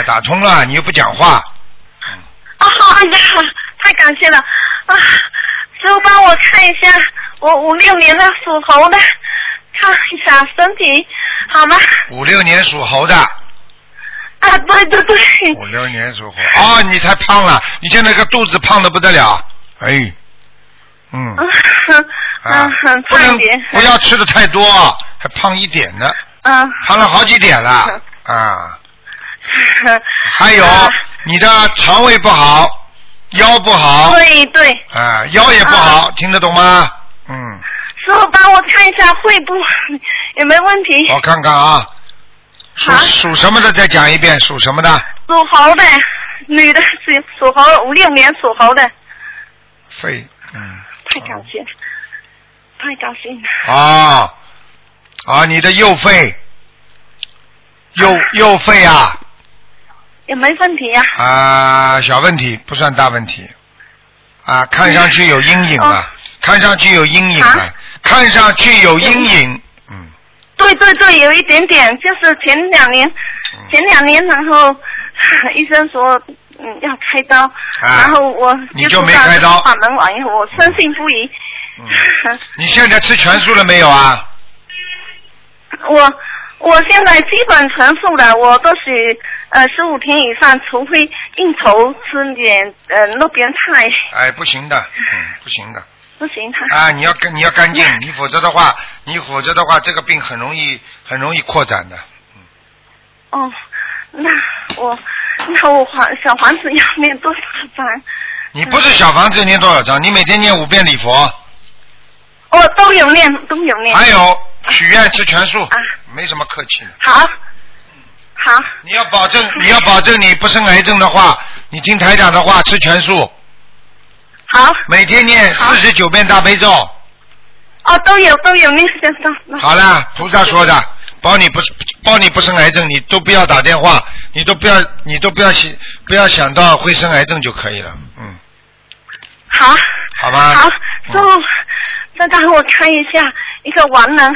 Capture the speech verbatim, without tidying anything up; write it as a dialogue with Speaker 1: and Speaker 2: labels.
Speaker 1: 哎，打通了，你又不讲话。
Speaker 2: 嗯。哦，哎呀，太感谢了啊！师傅帮我看一下，我五六年的属猴的，看一下身体好吗？
Speaker 1: 五六年属猴的。
Speaker 2: 啊，对对对。
Speaker 1: 五六年属猴。哦，你太胖了，你现在个肚子胖的不得了。哎。嗯。啊，
Speaker 2: 很
Speaker 1: 不能不要吃的太多，还胖一点呢。
Speaker 2: 嗯。
Speaker 1: 胖了好几点了啊。还有你的肠胃不好，腰不好。
Speaker 2: 对对。
Speaker 1: 啊，腰也不好，听得懂吗？嗯。
Speaker 2: 师傅帮我看一下肺部有没有问题？
Speaker 1: 我看看啊。属属什么的？再讲一遍，属什么的？
Speaker 2: 属猴的，女的，属属猴，五六年属猴的。
Speaker 1: 肺，嗯。
Speaker 2: 太高兴，太高兴了。
Speaker 1: 啊啊！你的右肺，右右肺啊。
Speaker 2: 有没问题呀？
Speaker 1: 啊，小问题，不算大问题。啊，看上去有阴影啊，看上去有阴影啊，看上去有阴影。嗯。对
Speaker 2: 对对，有一点点，就是前两年，前两年，然后医生说嗯要开刀，啊、然后我
Speaker 1: 你就没开刀，
Speaker 2: 法门完以后我深信不疑。
Speaker 1: 嗯。你现在吃全素了没有啊？
Speaker 2: 我我现在基本全素的，我都是呃十五天以上，除非应酬吃点呃路边菜。
Speaker 1: 哎，不行的，嗯，不行的。
Speaker 2: 不行他。
Speaker 1: 啊，你要干你要干净，你否则的话，你否则的话，这个病很容易很容易扩展的。
Speaker 2: 嗯。哦，那我那我还小房子要念多少张？
Speaker 1: 你不是小房子念多少张？你每天念五遍礼佛。
Speaker 2: 哦，都有念，都有念。
Speaker 1: 还有许愿吃全素，啊，没什么客气的。
Speaker 2: 好，好。
Speaker 1: 你要保证，你要保证你不生癌症的话，你听台长的话吃全素。
Speaker 2: 好。
Speaker 1: 每天念四十九遍大悲咒。
Speaker 2: 哦，都有都有念先生。
Speaker 1: 好了，菩萨说的，保你不保你不生癌症，你都不要打电话，你都不要你都不要想不要想到会生癌症就可以了，嗯。
Speaker 2: 好。
Speaker 1: 好吧。
Speaker 2: 好，师傅，再让我看一下一个亡人